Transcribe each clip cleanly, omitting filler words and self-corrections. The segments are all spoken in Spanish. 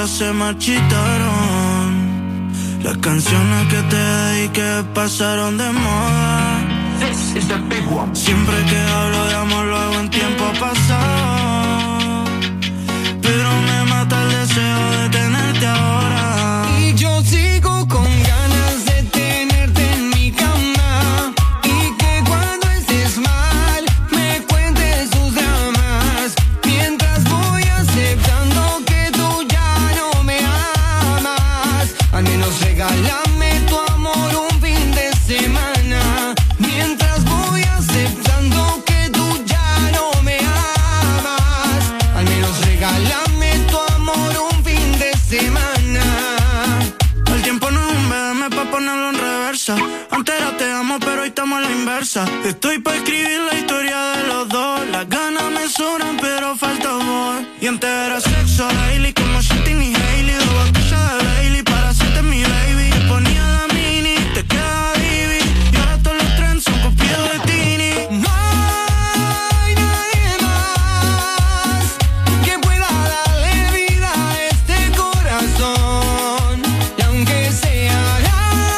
muchas se marchitaron. Las canciones que te dediqué pasaron de moda. Siempre que hablo de amor lo hago en tiempo pasado, pero me mata el deseo de tenerte ahora. Y yo sigo con ganas de tenerte en mi cama, y que cuando estés mal me cuentes tus dramas, mientras voy aceptando que tú ya no me amas. Al menos regálame tu amor un fin de semana, mientras voy aceptando que tú ya no me amas. Al menos regálame tu amor un fin de semana. El tiempo no es un BM pa' ponerlo en reversa. Antes era te amo, pero hoy estamos a la inversa. Estoy pa' escribir la historia de los dos. Las ganas me sobran, pero falta amor. Y antes era sexo daily, como Shantin y Hailey. 2 botellas de Bailey para hacerte mi baby. Te ponía la mini, te quedaba divi. Y ahora todos los trends son copiados de Tini. No hay nadie más que pueda darle vida a este corazón. Y aunque sea la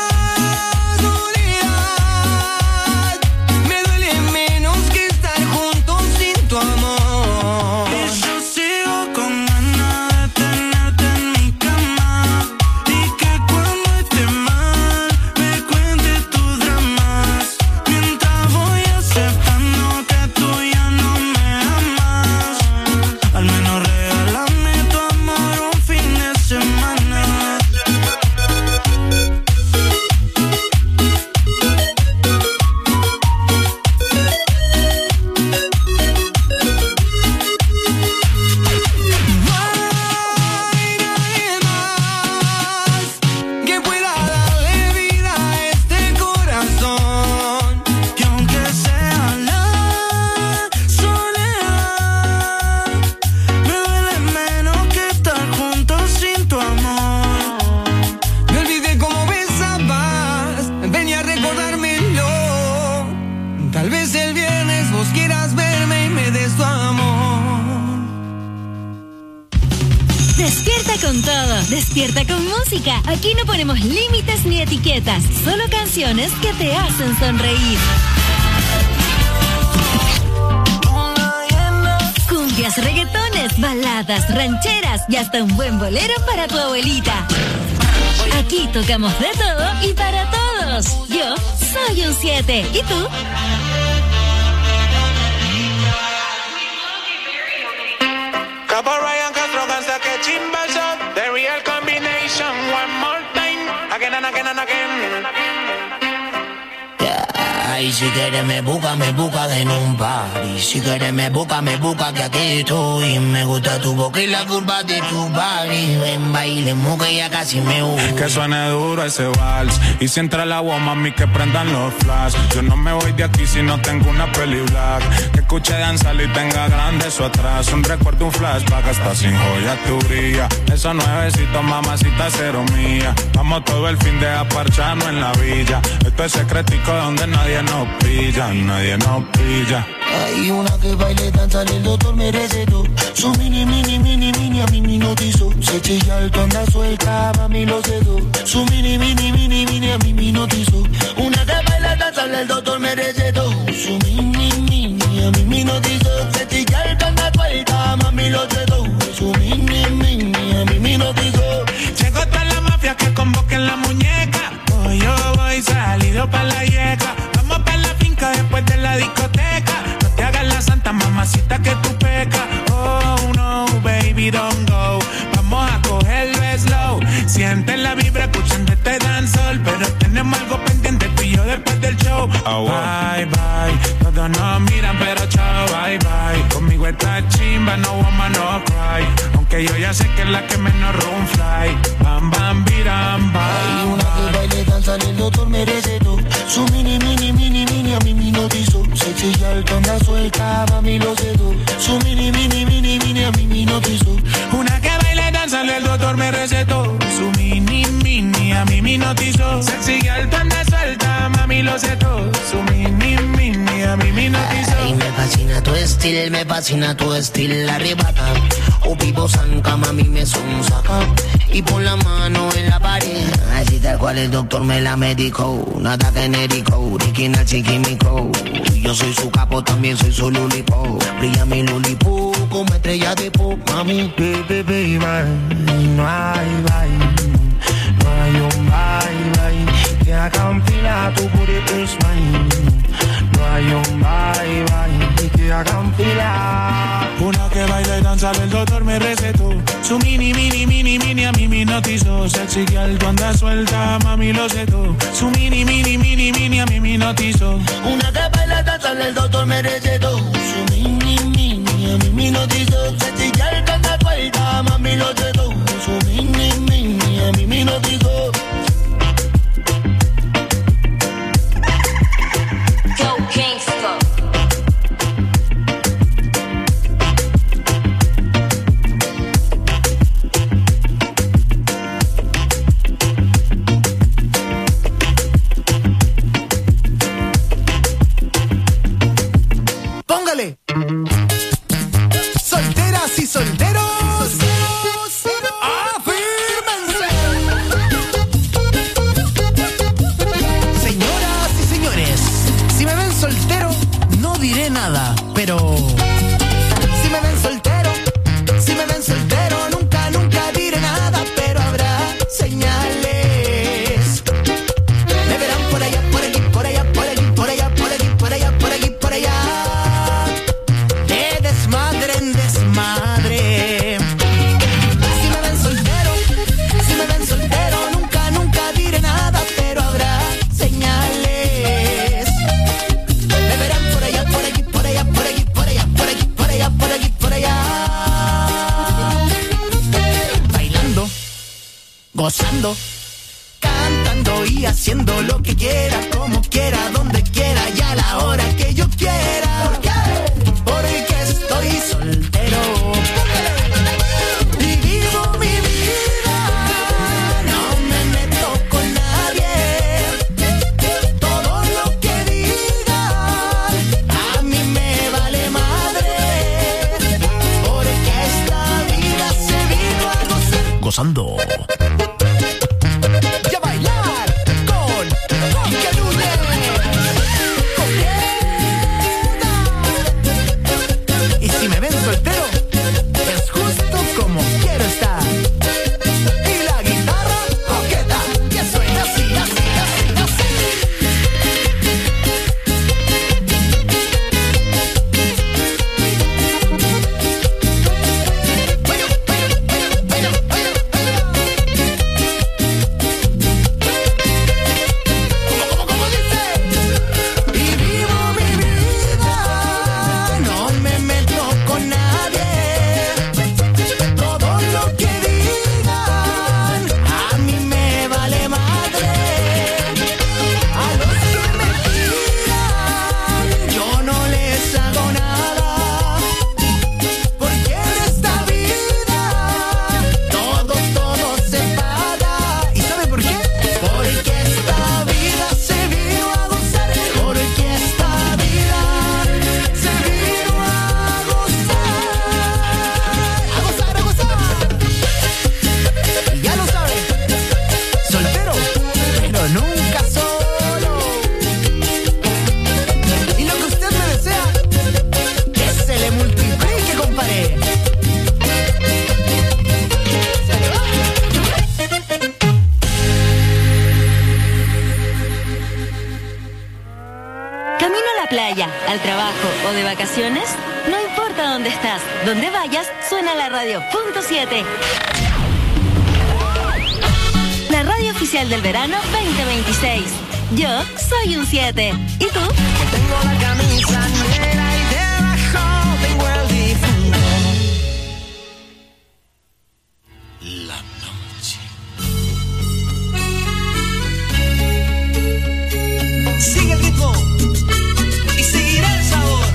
soledad, me duele menos que estar juntos sin tu amor. Y yo sigo con ganas de tenerte en mi cama, y que cuando esté mal me cuentes tus dramas, mientras voy aceptando que tú ya no me amas. Al menos regálame tu amor un fin de semana. No hay nadie más que pueda darle vida a este corazón. Y aunque sea la soledad, me duele menos que estar juntos sin tu amor. Me olvidé cómo besabas, ven a recordármelo. Tal vez el viernes vos quieras verme y me des tu amor. Despierta con todo, despierta con música. Aquí no ponemos límites ni etiquetas, solo canciones que te hacen sonreír. Cumbias, reggaetones, baladas, rancheras y hasta un buen bolero para tu abuelita. Aquí tocamos de todo y para todos. Yo soy un 7. ¿Y tú? Capo Ryan Castro cansa que chimba shot. The real combination. One more time. Again and again and again. Ay, si quieres me busca en un party. Si quieres me busca que aquí estoy. Me gusta tu boca y la curva de tu body. Ven, bailemos que ya casi me voy. Que suene duro ese vals. Y si entra el agua, mami, que prendan los flash. Yo no me voy de aquí si no tengo una peli black. Que escuche danzar y tenga grande eso atrás. Un recuerdo, un flashback, hasta sin joya tu brilla. Esos nuevecitos, mamacita, cero mía. Vamos todo el fin de aparcharnos en la villa. Esto es secretico donde nadie nos pilla, nadie nos pilla. Hay una que baile, danza, el doctor me recetó. Su mini, a mí me notizó. Se chilla alto, anda suelta, mami lo cedo. Su mini, a mí me notizó. Una que baila, danza, el doctor me recetó. Su mini, a mí me notizó. Se chilla alto, anda suelta, mami lo cedo. Su mini, a mí me notizó. Llegó toda la mafia que convoquen la muñeca. Hoy yo voy salido pa' la yeca. Vamos pa' la finca después de la discoteca. No te hagas la santa mamacita que tú pecas. Oh no, baby, don't go. Vamos a cogerlo slow. Siente la vibra escuchando este dancehall. Pero tenemos algo pendiente tú y yo después del show. Bye, bye. Todos nos miran pero chao, bye, bye. Conmigo está chimba, no woman, no cry. Aunque yo ya sé que es la que menos room fly. Bam, bam, biram, bam. Hay una que baile, danza, el doctor me recetó. Su mini, a mí me notizó. Se chilla alto, anda suelta, mami lo cedo. Su mini, a mí me notizó. Una que baile, danza, el doctor me recetó. Su mini, a mí me notizó. Sexy girl, anda suelta, mami lo sé todo. Su mini, a mí me notizó. Ay, me fascina tu estilo, me fascina tu estilo, arrebata. O vivo zanca, mami me son saca. Y pon la mano en la pared. Así tal cual el doctor me la medicó. Nada genérico, original chiquímico. Yo soy su capo, también soy su lulipo. Brilla mi lulipo como estrella de pop, mami. Baby, no hay bye. No hay un bye, que hagan fila, tu booty is mine. No hay un bye, que hagan fila. Una que baila y danza, el doctor me recetó. Su mini, a mí me hipnotizó. Sexy girl, tú andas suelta, mami lo sé todo. Su mini, a mí me hipnotizó. Una que baila y danza, el doctor me recetó. Su mini, a mí me hipnotizó. Sexy girl, tú andas suelta, mami lo sé todo. Su mini, a mí me hipnotizó. Go Gangsta. Póngale. Solteras y solteros. ¡Afírmense! Señoras y señores, si me ven soltero, no diré nada, pero si me ven soltero, nunca diré nada, pero habrá señales. Me verán por allá, por aquí, por allá, por allí, por allá, por aquí, por allá, por aquí, por allá. De desmadre en desmadre. Si me ven soltero, nunca diré nada, pero habrá señales. Me verán por allá, por aquí, por allá, por aquí, por allá, por aquí, por allá, por aquí, por allá. Bailando, gozando, cantando y haciendo lo que quiera, como quiera, donde quiera y a la hora que yo quiera. ¿Por qué? Porque estoy soltero y vivo mi vida. No me meto con nadie. Todo lo que digan a mí me vale madre. Porque esta vida se vino a gozar. Gozando. Y a bailar con Quique Núñez. Y si me ven soltero, es justo como quiero estar. Y la guitarra coqueta, que suena así, así, así, así. ¿Cómo dice? Y vivo mi vida, no me meto con nadie. Todo lo que digan a mí me vale madre. A los que me tiran yo no les hago nada. Porque en esta vida todo se paga. ¿Y sabe por qué? Porque esta vida se vino a gozar. Porque esta vida se vino a gozar. A gozar, a gozar. Y ya lo sabe, soltero, pero nunca solo. Y lo que usted me desea, que se le multiplique, compadre. ¿Camino a la playa, al trabajo o de vacaciones? No importa dónde estás, donde vayas, suena la radio. Punto 7. La radio oficial del verano 2026. Yo soy un 7. ¿Y tú? Tengo la camisa negra y debajo tengo el difunto. La noche. Sigue el ritmo y seguirá el sabor.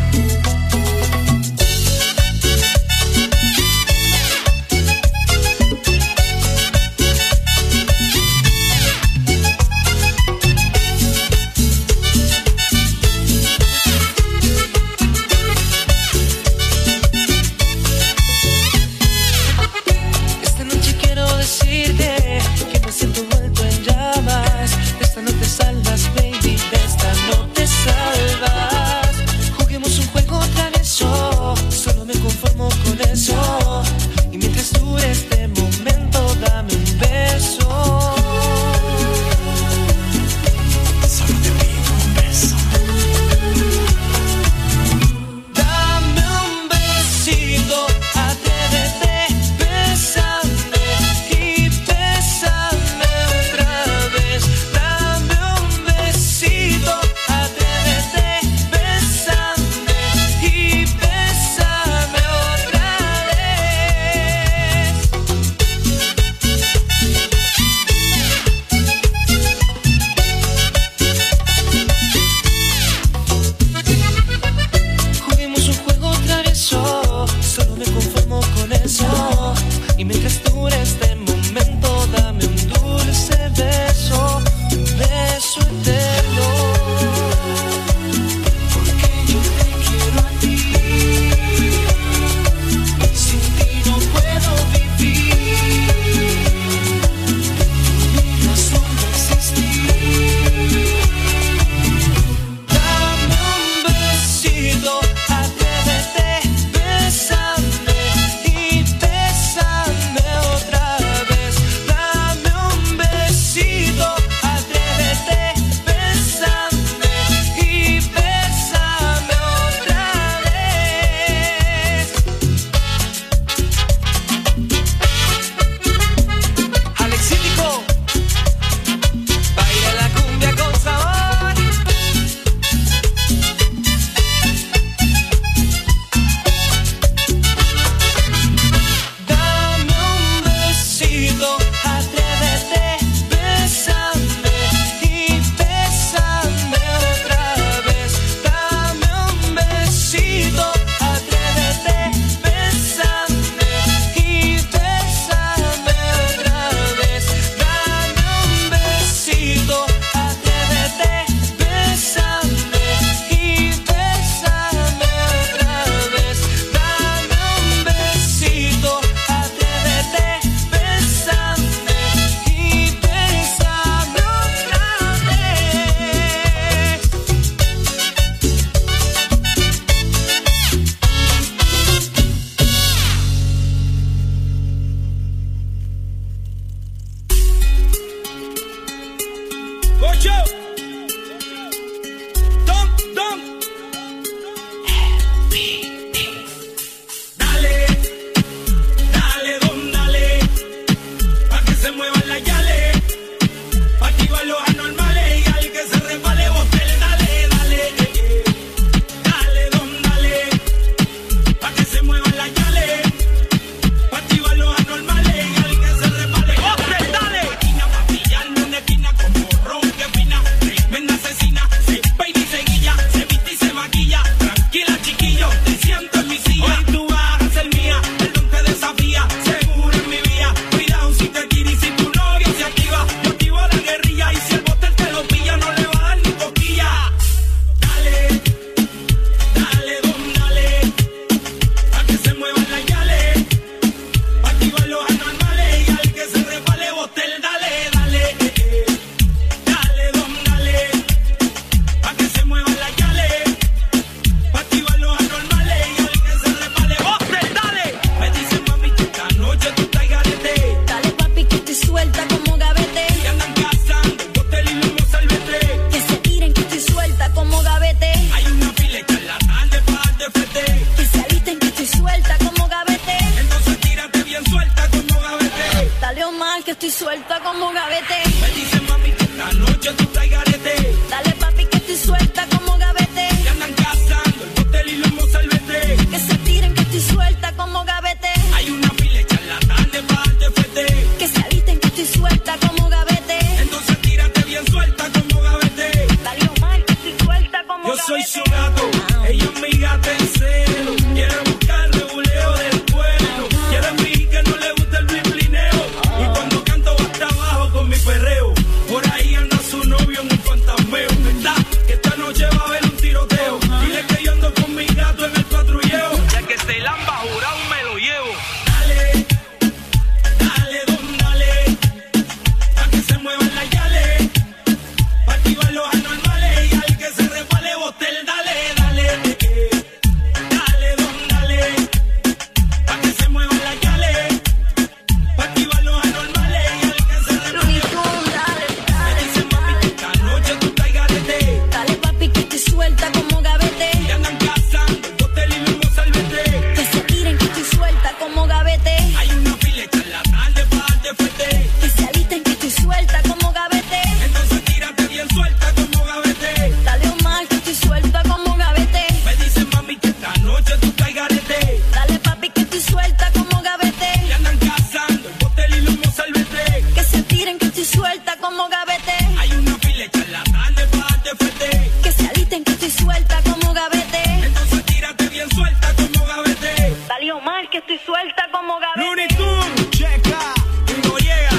gavete. Me dice mami que esta noche tú traes garete. Dale papi que estoy suelta como gavete. Que andan cazando el botel y los mozalbete. Que se tiren que estoy suelta como gavete. Hay una fila de charlatanes para darte fete. Que se alisten que estoy suelta como gavete. Entonces tírate bien suelta como gavete. Dale Omar que estoy suelta como Yo gavete. soy su gato, ella es mi gata en celo. Quiere buscar reguleo del pueblo. Quiere mí que no le gusta el blineo. Y cuando canto va hasta abajo con mi perreo. Por ahí anda su novio en un fantasmeo. ¿Verdad? Que esta noche va a haber un tiroteo. Dile que yo ando con mi gato en el patrulleo. Ya que se lamba jurado me lo llevo. Dale, dale, don, dale. Pa' que se muevan las yales. Pa' activar los anormales. Y al que se resbale botel, dale, dale. Dale, don, dale. Pa' que se muevan las yales. Pa' activar los anormales. Y al que se resbale me dice mami que esta noche tú traes garete. Dale papi que estoy suelta como gavete. Y andan cazando el botel y los mozalbete. Que se tiren que estoy suelta como gavete. Hay una fila de charlatanes para darte fete. Que se alisten que estoy suelta como gavete. Entonces tírate bien suelta como gavete. Dale Omar que estoy suelta como gavete. Me dice mami que esta noche tú traes garete. Dale papi que estoy suelta como gavete. Y andan cazando el botel y los mozalbete. Que se tiren que estoy suelta como gavete. Hay una fila de charlatanes para darte fete. Que se alisten que estoy suelta como gavete. Entonces tírate bien suelta como gavete. Dale Omar que estoy suelta como gavete. Looney Tunes, checa, Pingo llega.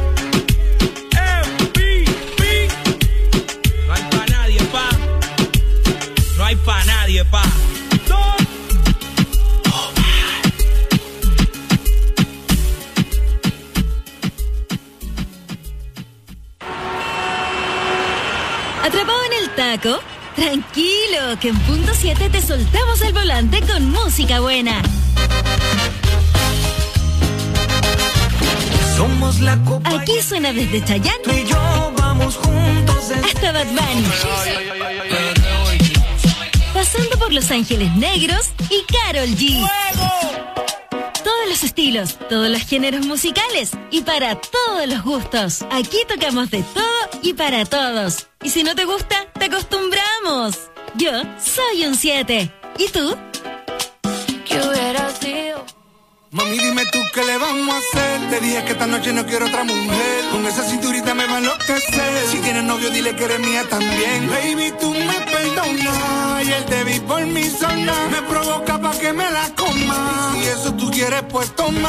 MVP. No hay pa' nadie, pa. No hay pa' nadie, pa. ¿Atrapado en el taco? Tranquilo, que en punto 7 te soltamos el volante con música buena. Somos la copa. Aquí suena desde Tú Chayanne y yo vamos juntos. hasta Bad Bunny. Pasando por Los Ángeles Negros y Karol G. Todos los estilos, todos los géneros musicales y para todos los gustos. Aquí tocamos de todo y para todos. Y si no te gusta, te acostumbramos. Yo soy un 7. ¿Y tú? ¿Qué hubiera sido? Mami, dime tú qué le vamos a hacer. Te dije que esta noche no quiero otra mujer. Con esa cinturita me va a enloquecer. Si tienes novio, dile que eres mía también. Baby, tú me perdonas. Y el te vi por mi zona. Me provoca pa' que me la coma. Si eso tú quieres, pues toma.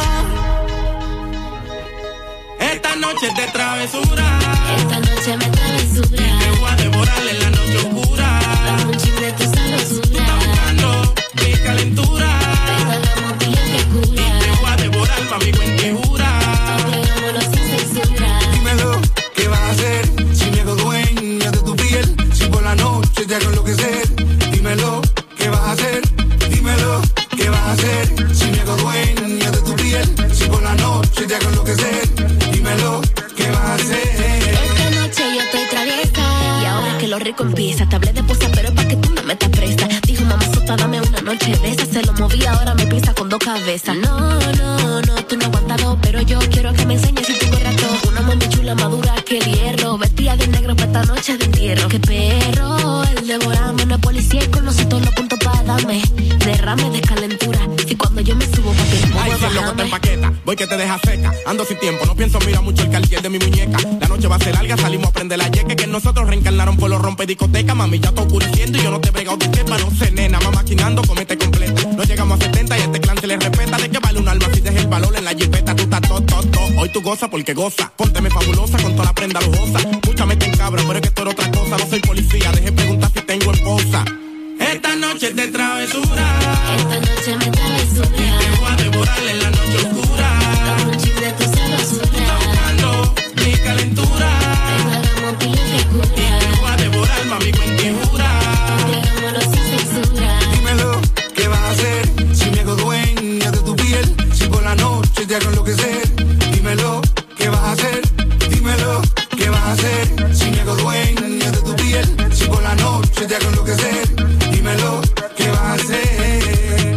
Esta noche es de travesura. Esta noche me travesura. Te voy a devorar en la noche oscura. Dame un chin de tu sabrosura. Estás buscando mi calentura. Hagamos bien que cura. Te voy a devorar pa' mi cuentajura. Hagámonos sin censura. Dímelo, ¿qué vas a hacer? Si me hago dueña de tu piel. Si por la noche te hago enloquecer. Dímelo, ¿qué vas a hacer? Dímelo, ¿qué vas a hacer? Si me hago dueña de tu piel. Si por la noche te hago enloquecer. Dímelo, ¿qué vas a hacer? Esta noche yo estoy traviesa. Y ahora que lo rico empieza. Te hablé de posa, pero es pa' que tú no metas presa. Dijo mamá sota, dame una noche de esa. Se lo moví, ahora me pisa con dos cabezas. No, tú no aguantas dos. Pero yo quiero que me enseñes si tengo rato. Una mami chula madura que el hierro. Vestida de negro para esta noche de entierro. Qué perro, el devorame. No es policía y conoce todos los puntos para darme. Derrame de calentura. Si cuando yo me subo pa' que Ay, si el loco te empaqueta, voy que te deja seca. Ando sin tiempo, no pienso mirar mucho el cartier de mi muñeca. La noche va a ser larga, salimos a prender la yeque. Que nosotros reencarnaron por los rompe discoteca. Mami, ya está oscureciendo y yo no te he bregado de quepa. No sé, nena, mamá maquinando, comete completa. No llegamos a 70 y este clan se le respeta. ¿De qué vale un alma si deja el valor en la jipeta? Tú estás todo. Hoy tú goza porque goza. Pónteme fabulosa con toda la prenda lujosa. Mucha mete en cabra, pero es que esto era otra cosa. No soy policía, deje preguntar si tengo esposa. Esta noche es de travesura. Esta noche me travesura. Te voy a devorar en la noche oscura. Dame un chin de tu sabrosura. Estás buscando mi calentura. Hagamos bien que cura. Te voy a devorar, mami, cuentajura. Hagámonos sin censura. Dímelo, ¿qué vas a hacer? Si me hago dueña de tu piel. Si por la noche te hago enloquecer. Dímelo, ¿qué vas a hacer? Dímelo, ¿qué vas a hacer? Si me hago dueña de tu piel. Si por la noche te hago enloquecer. Dímelo, ¿qué vas a hacer?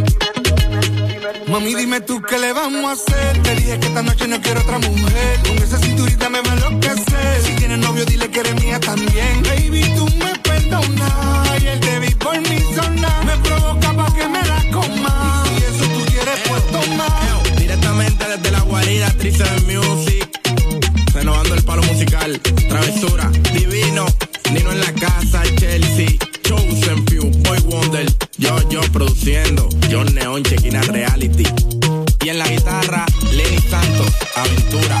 Mami, dime tú qué le vamos a hacer. Te dije que esta noche no quiero otra mujer. Con esa cinturita me va a enloquecer. sé. Si tienes novio, dile que eres mía también. Baby, tú me perdonas. Y el te vi por mi zona. Me provoca pa' que me la coma. Y si eso tú quieres, pues toma. Directamente desde la guarida, Trice Music. Renovando el palo musical. Travesura, divino. Nino en la casa, Chelsea. Chosen Few, Boy Wonder. Yo produciendo. John Neon, Chequina Reality. Y en la guitarra, Lenny Santos, Aventura.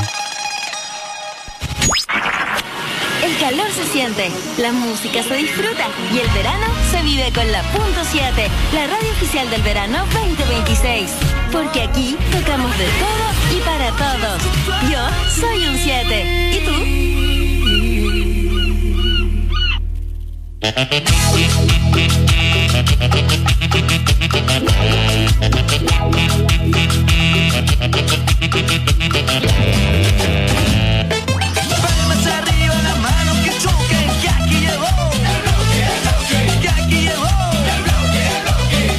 El calor se siente, la música se disfruta y el verano se vive con la .7, la radio oficial del verano 2026. Porque aquí tocamos de todo y para todos. Yo soy un 7. ¿Y tú? Palmas arriba, las manos que choquen, que aquí llegó. El bloque, que aquí llegó. El bloque.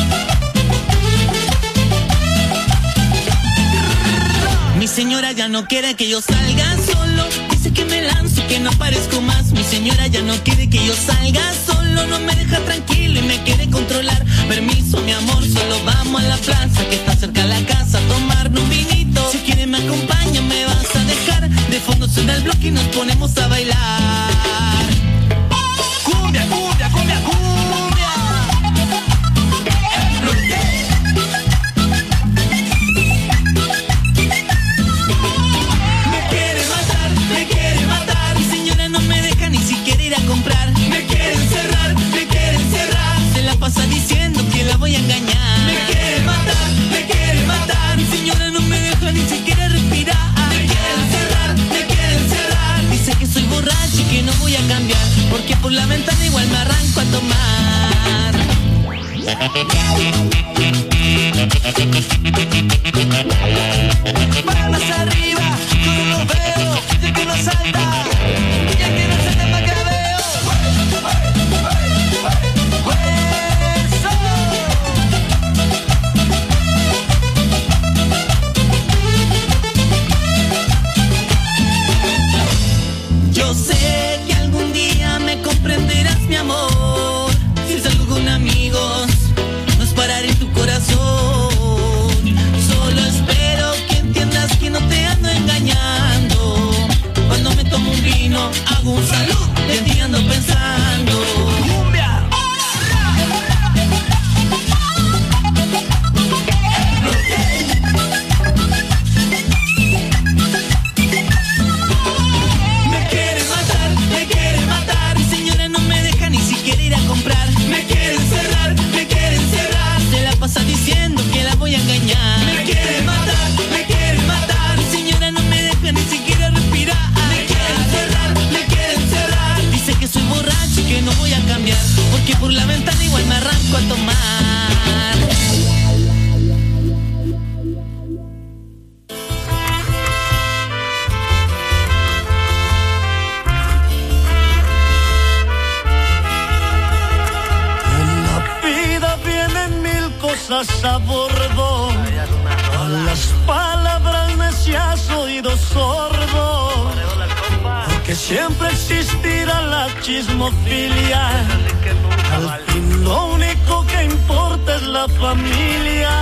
Mi señora ya no quiere que yo salga solo. Dice que me lanzo, que no parezco más. Mi señora ya no quiere que yo salga solo. No me deja tranquilo y me quiere controlar. Permiso, mi amor, solo vamos a la plaza que está cerca de la casa a tomarnos un vinito. Si quieres me acompaña, me vas a dejar. De fondo suena el bloque y nos ponemos a bailar. Cumbia, cumbia, cumbia, cumbia. El bloque. Me quiere matar. Mi señora no me deja ni siquiera ir a comprar. Me quiere encerrar, me quiere encerrar. Se la pasa diciendo que la voy a engañar. Me quiere matar, me quiere matar. Mi señora no me deja ni siquiera respirar. Me quiere encerrar, me quiere encerrar. Dice que soy borracho y que no voy a cambiar. Porque por la ventana igual me arranco a tomar. Palmas arriba, yo no lo veo. Ya que no salta, ya que no salta más que veo. Yo sé que algún día me comprenderás, mi amor. Si salgo con amigos, no es parar en tu corazón. Solo espero que entiendas que no te ando engañando. Cuando me tomo un vino, hago un salud y en ti ando pensando. ¡Cumbia! Me quiere matar. Mi señora no me deja ni siquiera ir a comprar. Me quiere encerrar, me quiere encerrar. Se la pasa diciendo que la voy a engañar. Me quiere matar, me quiere matar. Mi señora no me deja ni siquiera respirar. Me quiere encerrar, me quiere encerrar. Dice que soy borracho y que no voy a cambiar. Porque por la ventana igual me arranco a tomar. En la vida vienen mil cosas a bordo. A las palabras necias oído sordo. Porque siempre existirá la chismofilia. Al fin lo único que importa es la familia.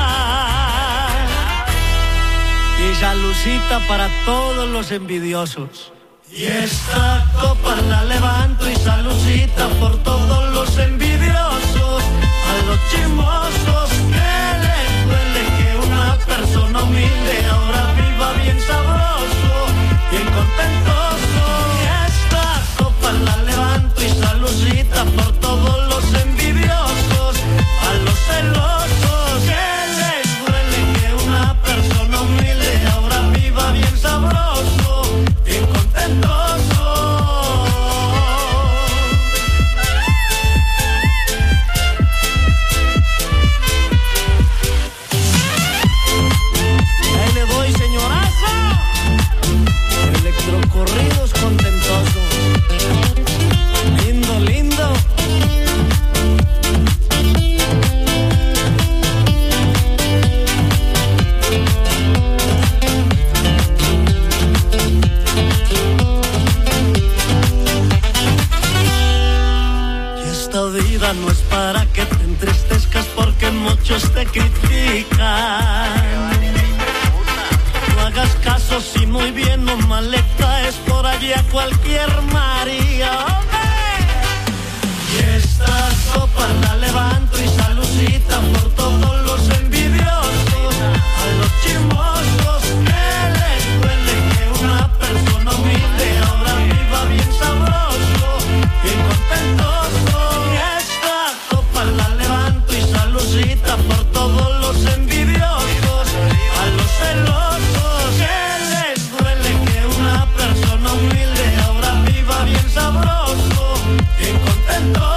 Y salucita para todos los envidiosos. Y esta copa la levanto y salucita por todos los envidiosos. A los chismosos que les duele que una persona humilde ahora viva bien sabroso, bien contentoso. Y esta copa la levanto y salucita por todos los envidiosos. A los celosos que les duele que una persona humilde ahora viva bien sabroso, bien contentoso. Ahí le doy, señoraza. Electrocorriente. vida no es para que te entristezcas porque muchos te critican. No hagas caso si muy bien o mal le caes por allí a cualquier María. Y esta copa la levanto y saludita por todos los envidiosos, a los chismosos que les duele que una persona humilde ahora viva bien sabroso, bien contentoso. Y esta copa la levanto y saludita por todos los envidiosos, a los celosos que les duele que una persona humilde ahora viva bien sabroso, bien contentoso.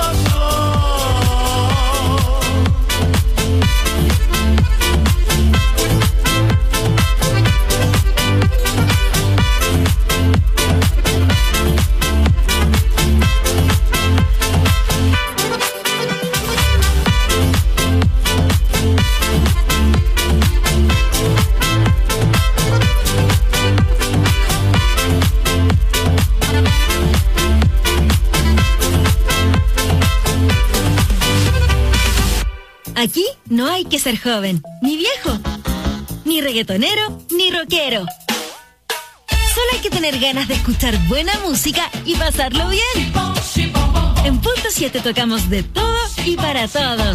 Aquí no hay que ser joven, ni viejo, ni reggaetonero, ni rockero. Solo hay que tener ganas de escuchar buena música y pasarlo bien. En Punto 7 tocamos de todo y para todos.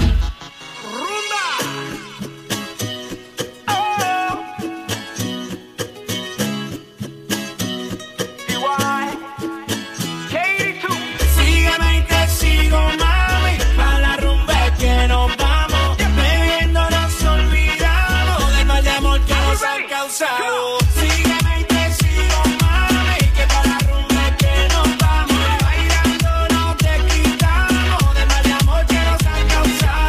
Sígueme y te sigo, mami, pa' la rumba que nos vamos. Bebiendo nos olvidamos del mal de amor que nos han causado. Sígueme y te sigo, mami, que pa' la rumba que nos vamos. Bailando no te quitamos del mal de amor que nos han causado.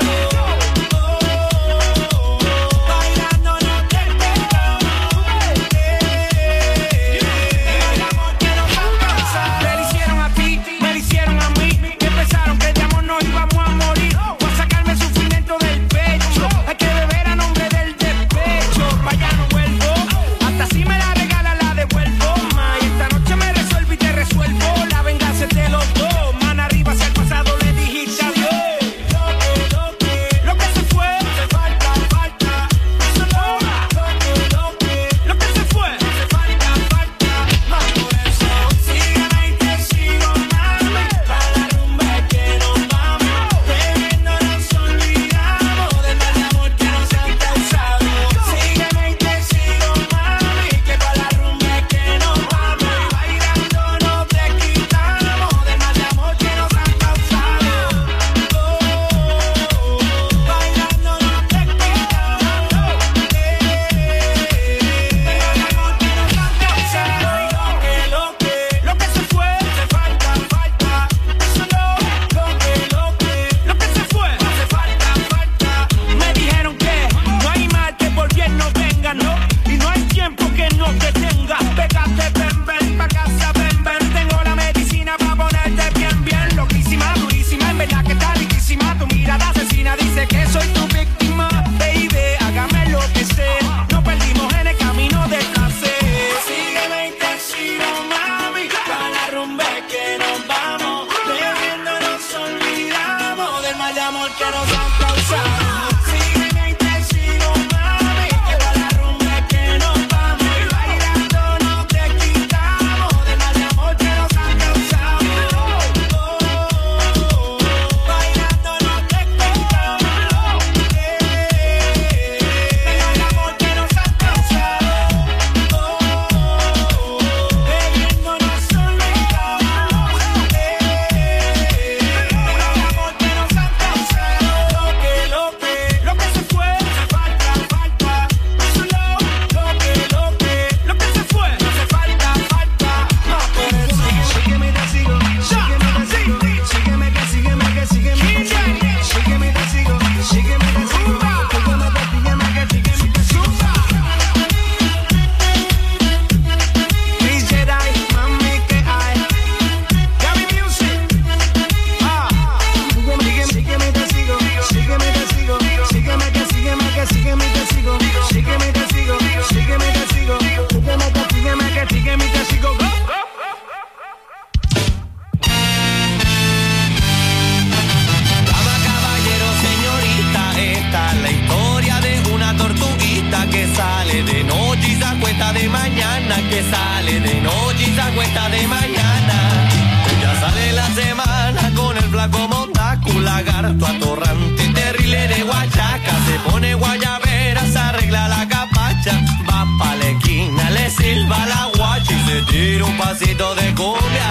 garto atorrante, terrible de guachaca. Se pone guayabera, se arregla la capacha. Va pa' la esquina, le silba la guacha y se tira un pasito de cumbia.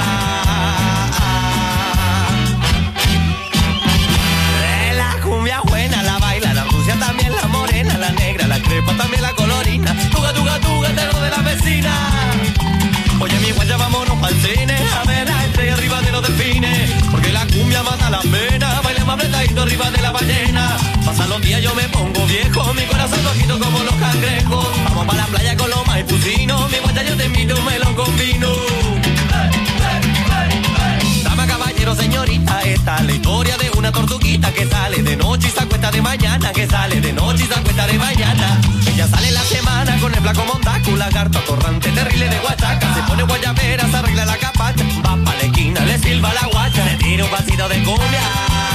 La cumbia buena la baila, la rusia también, la morena, la negra, la crepa también, la colorina. Tuga, tuga, tuga, terror de la vecina. Oye, mi guaya, vámonos pa'l cine a ver a este arriba de los delfines. Porque la cumbia mata la pena, baila más apretadito arriba de la ballena. Pasan los días, yo me pongo viejo, mi corazón rojito como los cangrejos. Vamos pa' la playa con los maipucinos, mi guaya, yo te invito un melón con vino. Dama, caballero, señorita, esta es la historia de una tortuguita que sale de noche y se acuesta de mañana, que sale de noche y se acuesta de mañana. Ella sale la semana con el blanco mondaco, lagarto atorrante, terrible de guachaca. Se pone guayabera, se arregla la capacha. Va pa' la esquina, le silba la guacha, le tira un pasito de cumbia.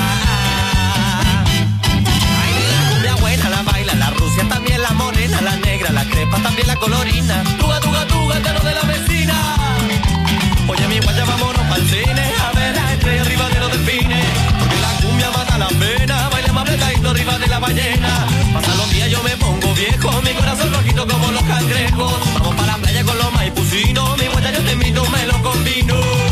Ay, la cumbia buena la baila, la rusia también, la morena, la negra, la crepa también, la colorina. Tuga, tuga, tuga, terror de la vecina. Oye, mi guaya, vámonos pa'l cine a ver a este arriba de los delfines. Porque la cumbia mata la pena, baila más apretadito arriba de la ballena. Pasan los días, yo me pongo viejo, mi corazón rojito como los cangrejos. Vamos pa' la playa con los maipucinos, mi guaya, yo te invito un melón con vino.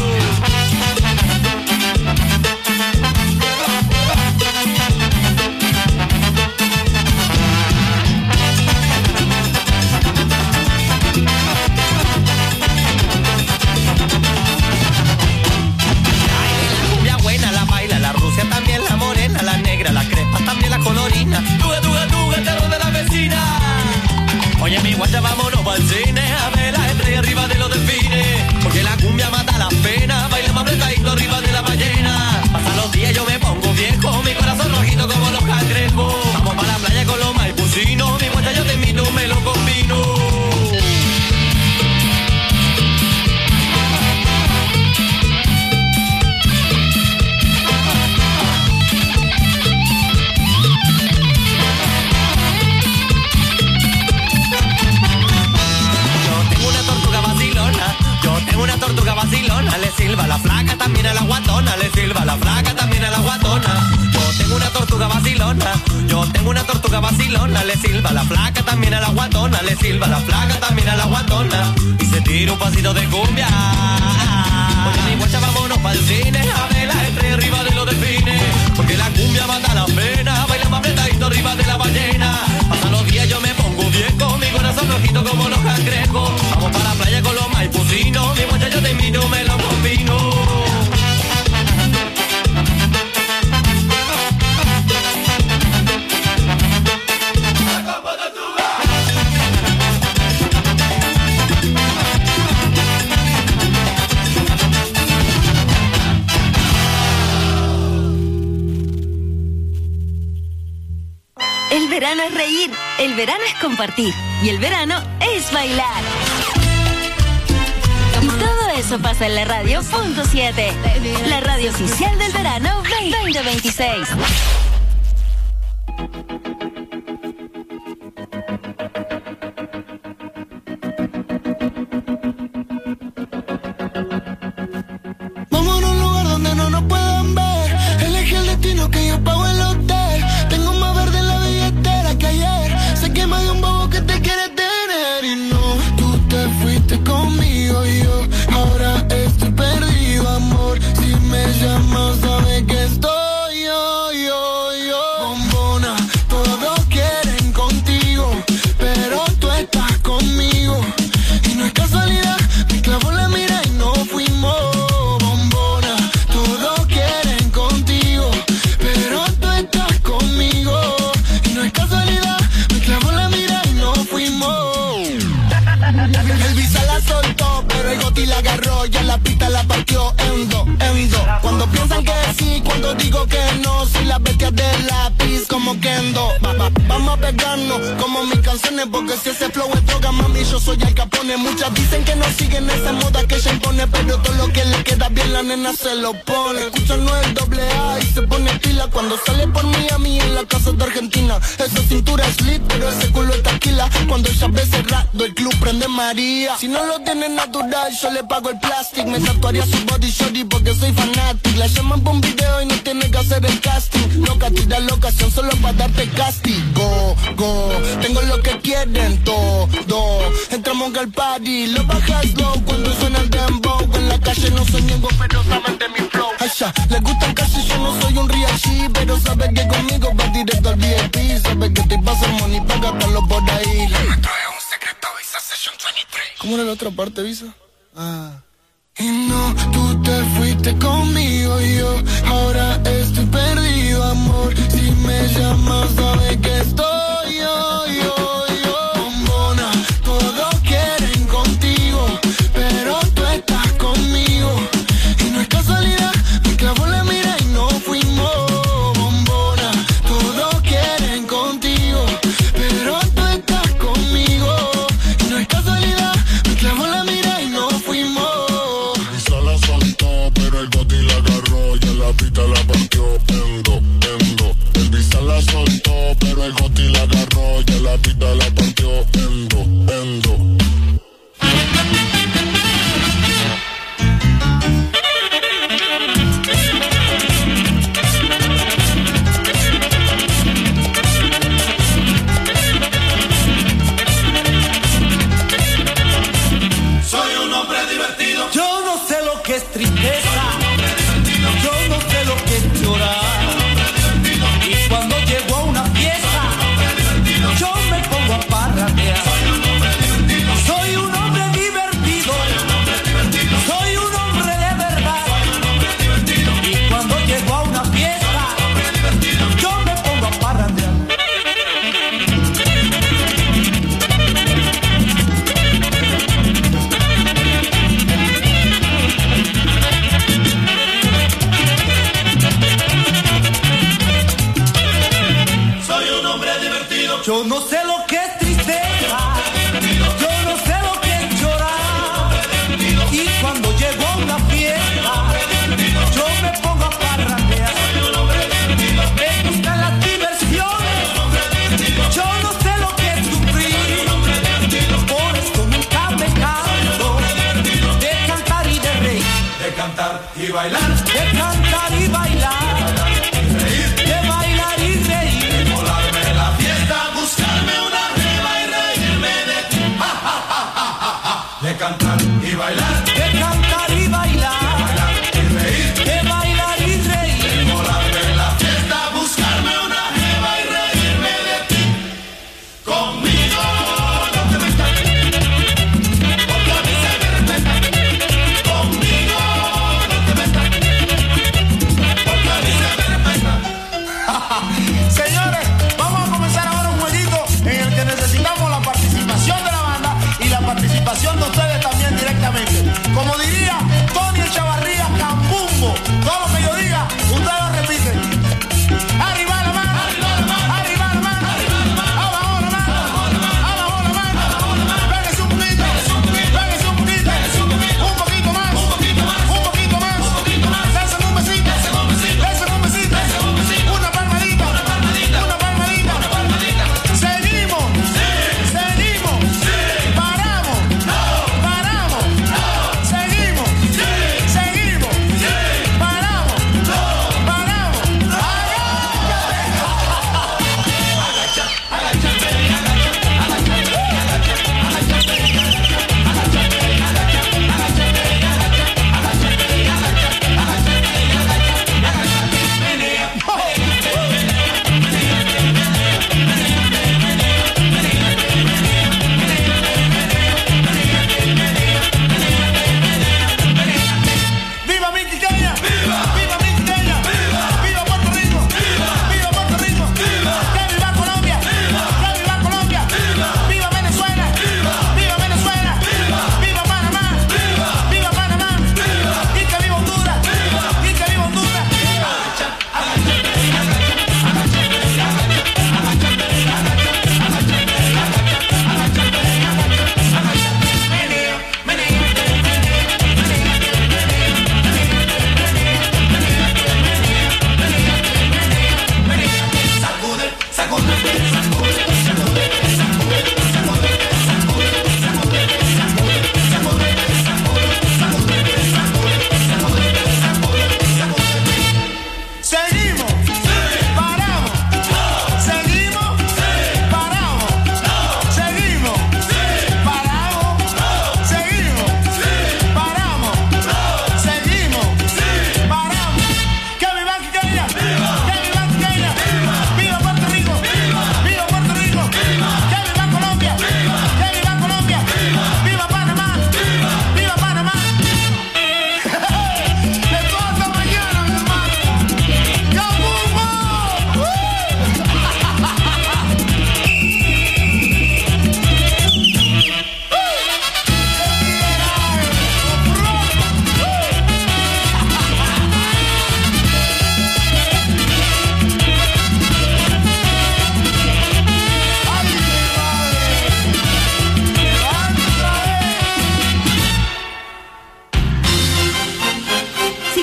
También la morena, la negra, la crepa, también la colorina. Tuga, tuga, tuga, el terror de la vecina. Oye, mi guacha, vámonos pa'l cine a ver la estrella arriba de los delfines. Porque la cumbia mata las penas, baila más apretadito arriba de la ballena. Pasan los días, yo me pongo viejo, mi corazón rojito como los cangrejos. Vamos pa' la playa con los maipucinos, mi guacha, yo te invito un melón con vino. Una tortuga vacilona, le silba la flaca también a la guatona, le silba la flaca también a la guatona. Yo tengo una tortuga vacilona, yo tengo una tortuga vacilona, le silba la flaca también a la guatona, le silba la flaca también a la guatona. Y se tira un pasito de cumbia. Oye, mi guacha, vámonos pa'l cine a ver la estrella arriba de los delfines. Porque la cumbia mata la pena, baila más apretadito arriba de la ballena. Pasan los días, yo me pongo viejo, mi corazón rojito como los cangrejos. Vamos para la playa con los maipucinos, mi guacha, yo te invito un melón con vino. El verano es reír, el verano es compartir y el verano es bailar. Y todo eso pasa en la radio .7, la radio oficial del verano 2026. Vamos a un lugar donde no nos puedan ver. Elegí el destino que yo pago el hotel. Tengo más verde en la billetera que ayer. Sé que más de un bobo que te quiere tener. Y no, tú te fuiste conmigo y yo ahora estoy perdido, amor. Si me llamas, sabes que estoy yo. Bombona, todos quieren contigo, pero tú estás conmigo. Y no es casualidad, me clavó la mira y no fuimos. Bombona, todos quieren contigo, pero tú estás conmigo. Y no es casualidad, me clavó la mira y no fuimos. El visa la soltó, pero el goti la agarró, ya la pista la partió en dos. Cuando piensan que sí, cuando digo que no, soy la bestia de la pisco. como Kendo. Vamos a pegarnos como mis canciones, porque si ese flow es droga, mami, yo soy Al Capone. Muchas dicen que no siguen esa moda que se impone, pero todo lo que le queda bien la nena se lo pone. Escucha no es AA y se pone pila cuando sale por Miami en la casa de Argentina. Esa cintura es lit, pero ese culo es taquila. Cuando ella ve cerrado el club prende María. Si no lo tiene natural, yo le pago el plástico. Me tatuaría su body shorty porque soy fanático. La llaman por un video y no tiene que hacer el casting. Loca, tira la ocasión solo para darte castigo. Tengo lo que quieren todo. Entramos al party, lo bajas low cuando suena el dembow. En la calle no soy niego, pero saben de mi flow. Allá, les gusta casi, yo no soy un real G, pero saben que conmigo va directo al VIP. Saben que te pasa el money para gastarlo por ahí. Le metro es un secreto, Visa Session 23. ¿Cómo era la otra parte, Visa? Y no, tú te fuiste conmigo y yo ahora estoy perdido, amor. Si me llamas, sabes que estoy yo. Bombona, todos quieren contigo, pero tú estás conmigo. Y no es casualidad, me clavó la mira y no fuimos. Bombona, todos quieren contigo, pero tú estás conmigo. Y no es casualidad, me clavó la mira y no fuimos. Pero el Goti la agarró y en la pista la partió. El Visa la soltó, pero el Goti la agarró y en la pista la partió. Soy un hombre divertido. Yo no sé lo que es tristeza. Yo no sé lo que es llorar. Y cuando llego a una fiesta, yo me pongo a parrandear. Soy un hombre divertido. Soy un hombre de verdad. Y cuando llego a una fiesta, yo me pongo a parrandear. Yo no sé lo que es tristeza, yo no sé lo que es llorar. Y cuando llego a una fiesta, yo me pongo a parrandear. Me gustan las diversiones, yo no sé lo que es sufrir. Por eso nunca me canso de cantar y de reír. De cantar y bailar. De cantar y bailar. De bailar y reír. Volarme la fiesta, buscarme una jeva y reírme de ti. Ja, ja, ja, ja, ja, ja. De cantar y bailar. De cantar y bailar. Bailar y reír. De bailar y reír. Volarme la fiesta, buscarme una jeva y reírme de ti. Conmigo no te metas, porque a mí se me respeta. Conmigo no te metas, porque a mí se me respeta. Señores, vamos a comenzar ahora un jueguito en el que necesitamos la participación de la banda y la participación de ustedes también directamente.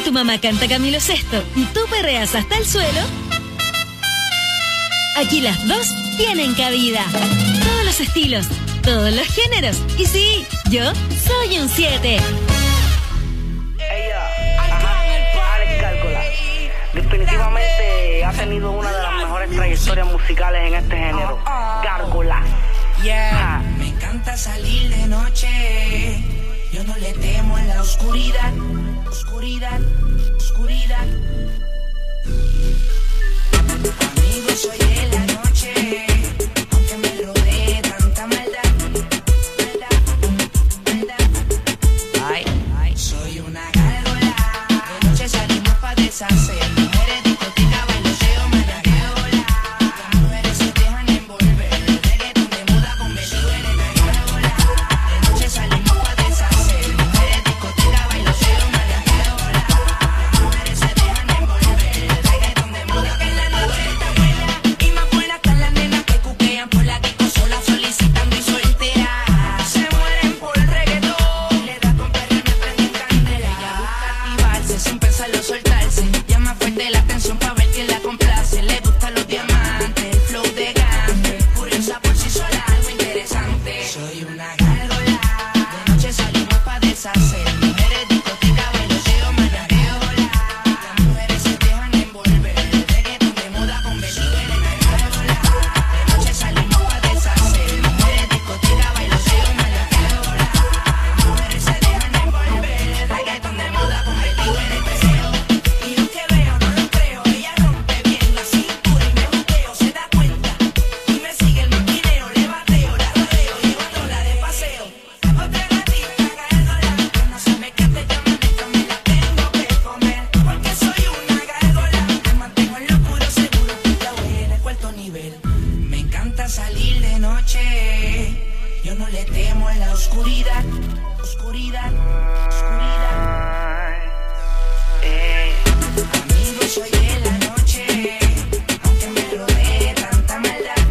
tu mamá canta Camilo Sesto y tú perreas hasta el suelo, aquí las dos tienen cabida. Todos los estilos, todos los géneros. Y sí, yo soy un 7. Alex Gárgola. Definitivamente ha tenido una de las mejores trayectorias musicales en este género. Gárgola. Yeah. Me encanta salir de noche. Yo no le temo en la oscuridad. Oscuridad, oscuridad. Amigo, soy de la noche. Aunque me rodee tanta maldad. Ay, ay, soy una gárgola. De noche salimos pa' deshacer. Mujeres, discoteca, bailoteo, manajeo. Las mujeres se dejan envolver. Reggaeton de moda convertido en una gárgola. De noche salimos pa' deshacer. Mujeres, discoteca, bailoteo, manajeo. Las mujeres se dejan envolver. Reggaeton de moda que la noche está buena. Y más buena están las nenas que cuquean por la disco sola, solicitando y solteras. Se mueren por reggaetón. Le da con perra, me prenden candela. Ella busca activarse sin pensarlo soltarse. Llama fuerte la atención pa' ver quién la complace. Le gustan los diamantes, el flow de gante. Curiosa por sí sola, algo interesante. Soy una gárgola. De noche salimos pa' deshacer. Mujeres, discoteca, bailoteo, manajeo. Las mujeres se dejan envolver. Reggaeton de moda convertido en una gárgola. De noche salimos pa' deshacer. Mujeres, discoteca, bailoteo, manajeo. Las mujeres se dejan envolver. Reggaeton de moda convertido en el deseo. Y lo que veo no lo creo. Ella rompe bien la cintura y me juqueo. Se da cuenta y me sigue el maquineo. Le bateo, la rodeo, llevándola de paseo. Otra gatita gárgola. Que no sabe que te llaman, esta me la tengo que comer. Porque soy una gárgola. Me mantengo en lo puro seguro. Ya voy en el cuarto nivel. Me encanta salir de noche. Yo no le temo en la oscuridad. Oscuridad, oscuridad. Amigo, soy de la noche. Aunque me rodee tanta maldad.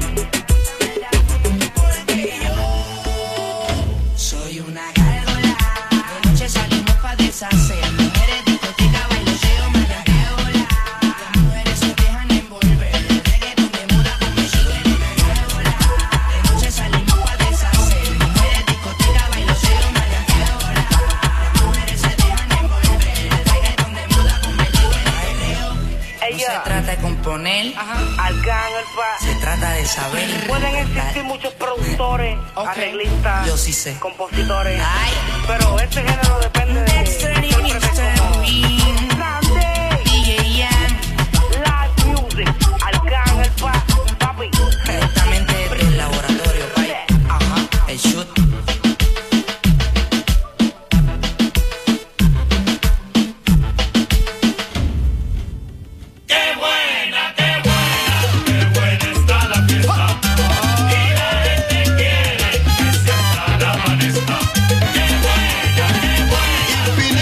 Porque yo soy una gárgola. De noche salimos pa' deshacer. Mujeres, discoteca, bailoteo, manajeo. Las mujeres se dejan envolver. Reggaeton de moda convertido en una gárgola. De noche salimos pa' deshacer. Mujeres, discoteca, bailoteo, manajeo. Las mujeres se dejan envolver. Reggaeton de moda convertido en un perreo. No se trata de componer, se trata de saber. Pueden existir muchos productores, arreglistas, yo sí sé, compositores, pero este género depende de DJ Yan, Live Music, Arcángel Pa, papi. Directamente desde el laboratorio, el shoot. Qué buena está la fiesta. Y la gente quiere que se hasta la amanezca. Qué buena.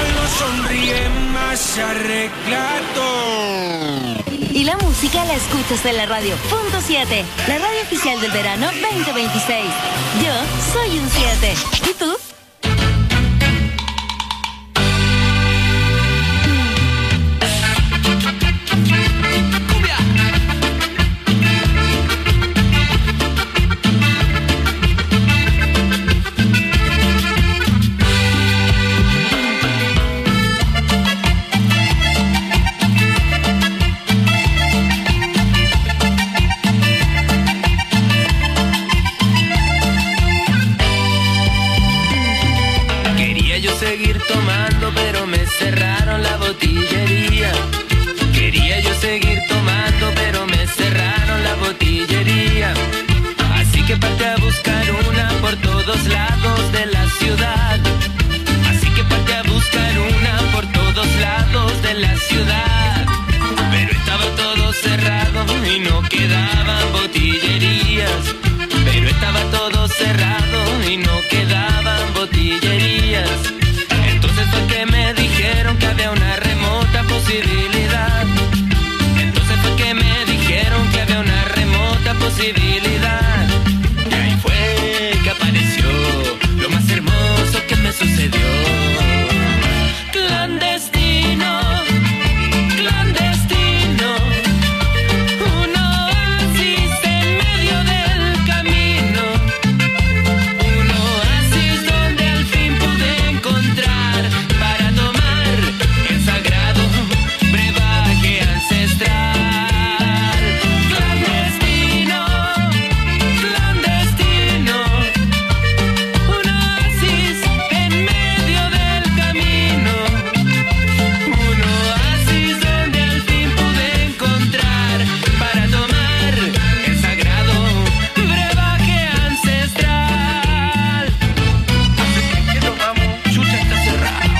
Algo sonríe más arreglado. Y la música la escuchas en la radio Punto 7, la radio oficial del verano 2026. Yo soy un 7. ¿Y tú? Seguir tomando, pero me cerraron la botillería. Quería yo seguir tomando, pero me cerraron la botillería. Así que parte a buscar una por todos lados de la ciudad. Así que parte a buscar una por todos lados de la ciudad. Pero estaba todo cerrado y no quedaban botillerías. Pero estaba todo cerrado y no quedaban botillerías. Entonces fue que me dijeron que había una remota posibilidad. Entonces fue que me dijeron que había una remota posibilidad. Y ahí fue que apareció lo más hermoso que me sucedió. Clandestino, clandestino, un oasis en medio del camino. Un oasis donde al fin pude encontrar para tomar el sagrado brebaje ancestral. Clandestino, clandestino, un oasis en medio del camino. Un oasis donde al fin pude encontrar para tomar el sagrado brebaje ancestral. ¿Qué tomamos? Chucha, está cerrado.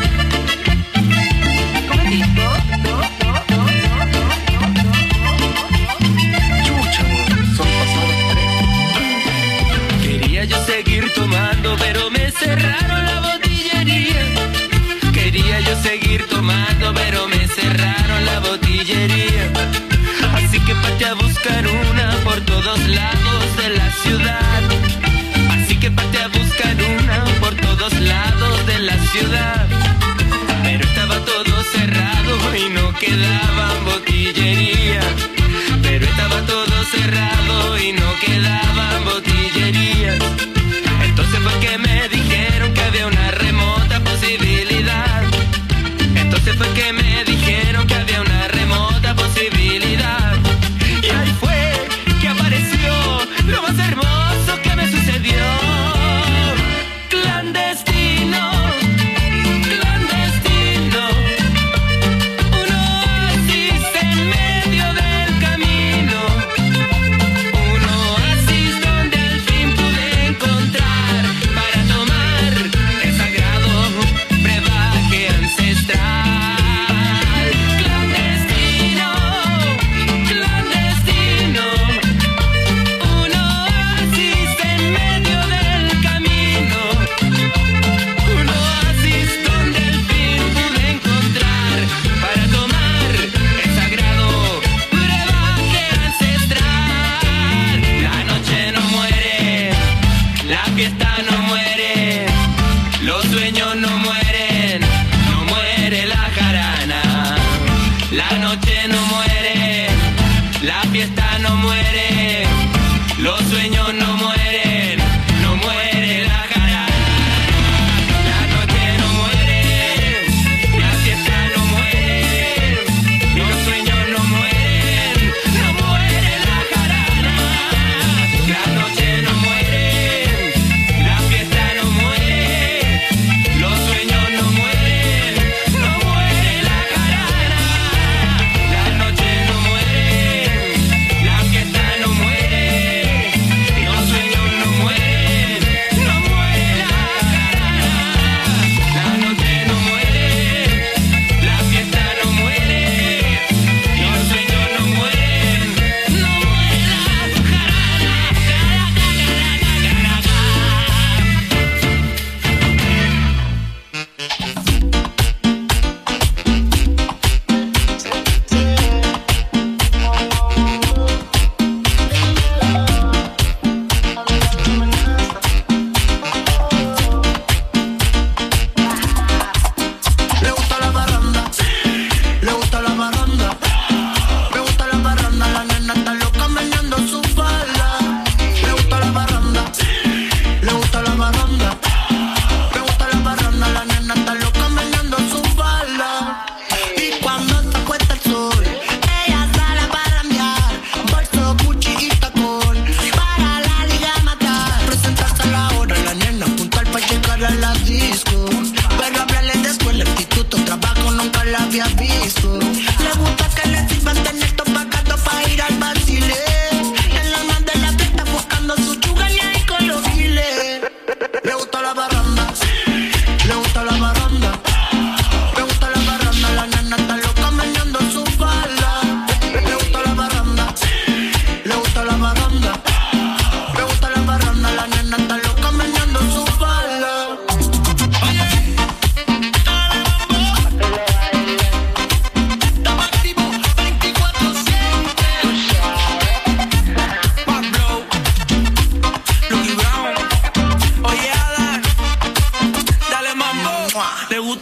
Chucha, son pasadas 3. Quería yo seguir tomando, pero me cerraron la botillería. Quería yo seguir tomando, pero me cerraron la botillería. Así que parte a buscar una por todos lados de la ciudad. Así que parte a buscar una por todos lados de la ciudad. Pero estaba todo cerrado y no quedaban botillerías. Pero estaba todo cerrado y no quedaban botillerías. Entonces fue que me dijeron que había una remota posibilidad. Entonces fue que me dijeron que había una remota posibilidad. Y ahí fue que apareció lo más hermoso que me sucedió. Clandestino, clandestino, un oasis en medio del camino. Un oasis donde al fin pude encontrar para tomar el sagrado brebaje ancestral. Clandestino, clandestino, un oasis en medio del camino. Un oasis donde al fin pude encontrar para tomar el sagrado brebaje ancestral. La noche no muere, la fiesta no muere, los sueños no mueren, no muere la jarana. La noche no muere, la fiesta no muere, los sueños no mueren, no muere la jarana. La noche no muere, la fiesta no muere, los sueños no mueren, no muere la jarana. La noche no muere, la fiesta no muere, los sueños no mueren, no muere la jarana. La noche no muere, la fiesta no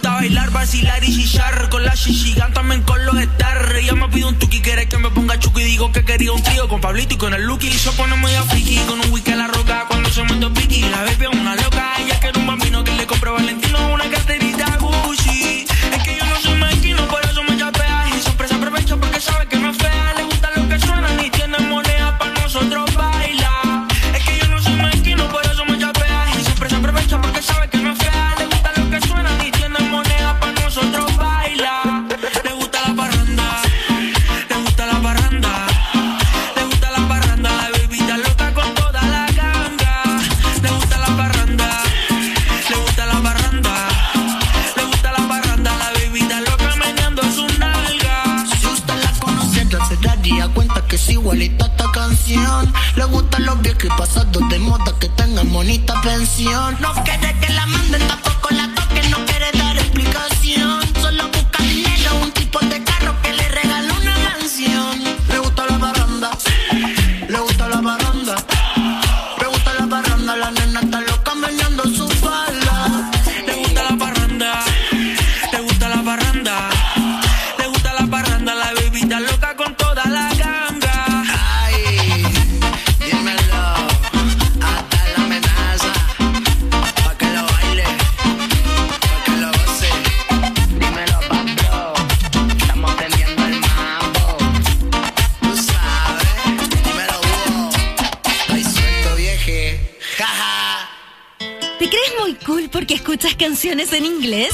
gusta bailar, vacilar y chillar. Con la Shishigan, también con los Star. Ella me pide un tuki, quiere que me ponga chuki. Digo que quería un trío con Pablito y con el Lucky. Se pone muy a friki, con un whisky a la roca. Cuando se manda piqui, la baby es una loca. Ella quiere un bambino que le compre Valentino, una carterita Gucci. Es que yo no soy mezquino, por eso me chapea. Y siempre se aprovecha porque sabe que no es fea. Le gusta lo que suena, ni tiene moneda para nosotros bailar. Es que yo no soy mezquino, por eso me chapea. Y siempre se aprovecha porque sabe que no es fea. Le gusta lo que suena, ni tiene moneda para nosotros bailar. Le gusta la parranda, le gusta la parranda, le gusta la parranda. La baby está loca con toda la ganga. Le gusta la parranda, le gusta la parranda, le gusta la parranda. La baby está loca meneando sus nalgas. Si usted la conociera se daría cuenta que es igualita a esta canción. Le gustan los viejos y pasados de moda que tengan bonita pensión. No quiere que la manden, tampoco la toquen, no quiere dar explicación. Solo busca dinero, un tipo de carro que le regala una canción. Le gusta la parranda, le gusta la parranda, le gusta la parranda. La nena está loca meneando su falda. Le gusta la parranda, le gusta la parranda, le gusta la parranda. La baby está loca con toda la ganga. Ay, dímelo, hasta la amenaza, pa' que lo baile, pa' que lo goce. Dímelo, Pablo, estamos prendiendo el mambo. Tú sabes, dímelo, Hugo, estoy suelto, vieje, jaja. ¿Te crees muy cool porque escuchas canciones en inglés?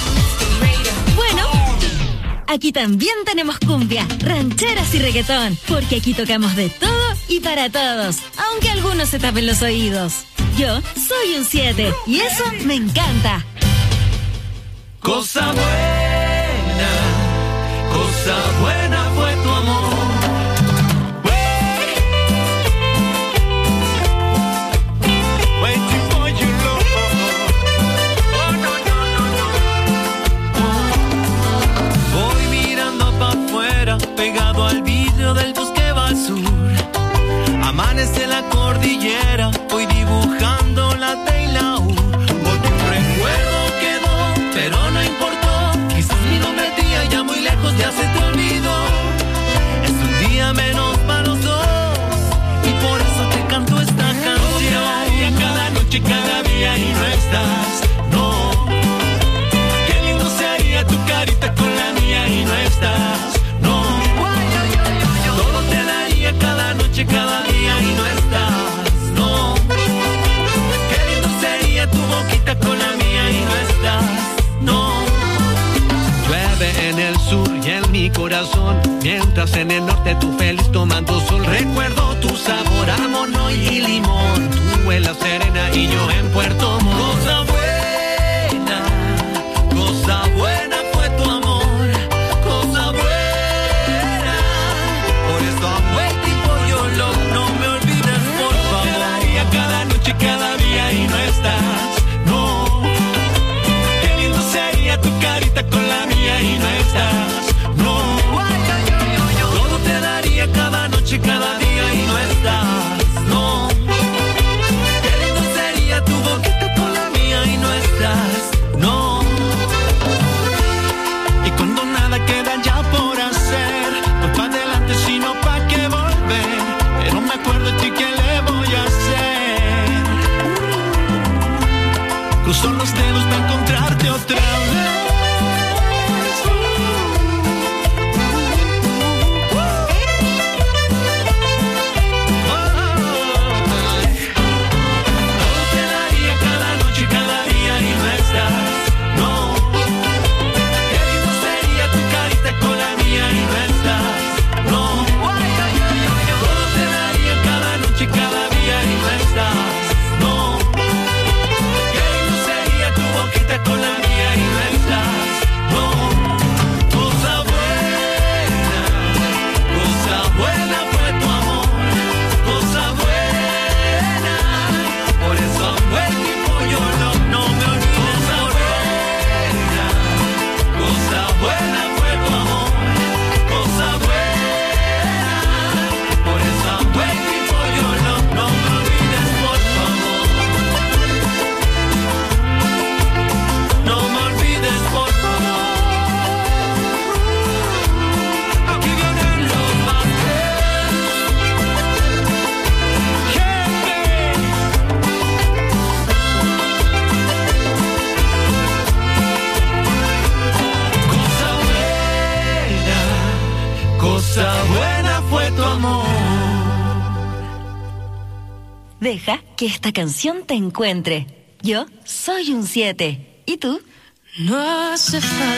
Bueno, aquí también tenemos cumbia, rancheras y reggaetón, porque aquí tocamos de todo y para todos, aunque algunos se tapen los oídos. Yo soy un 7 y eso me encanta. Cosa buena fue tu amor. Waiting for your love. Oh, no, no, no, no. Voy mirando pa' afuera, pegado al vidrio del bus que va al sur. Amanece la cordillera, voy dibujando la D y la U. Porque un recuerdo quedó, pero no importó. Quizás mi nombre a ti ya muy lejos ya se te olvidó. Es un día menos para los dos y por eso te canto esta canción. Cada noche, cada día y no estás, no. Qué lindo sería tu carita con la mía y no estás, no. Todo te daría cada noche, cada día y no estás, no. Qué lindo sería tu boquita con la mía y no estás, no. Llueve en el sur y en mi corazón, mientras en el norte tú feliz tomando sol. Recuerdo tu sabor a mono y limón, tú en La Serena y yo en Puerto Montt. Cosa buena fue tu amor, cosa buena. Por eso I'm waiting for your love, no me olvides por favor. Te daría cada noche, cada día y no estás, no. Qué lindo sería tu carita con la mía y no estás, no. Todo te daría cada noche, cada día y no estás, no. Qué lindo sería tu boquita con la mía y no estás, no. Y cuando nada queda ya por hacer, no pa' adelante sino pa' que volver. Pero me acuerdo de ti, ¿qué le voy a hacer? Cruzo los dedos para encontrarte otra vez. Cada día y no estás, no. Qué lindo sería tu tu amor. Deja que esta canción te encuentre. Yo soy un 7. ¿Y tú? No hace falta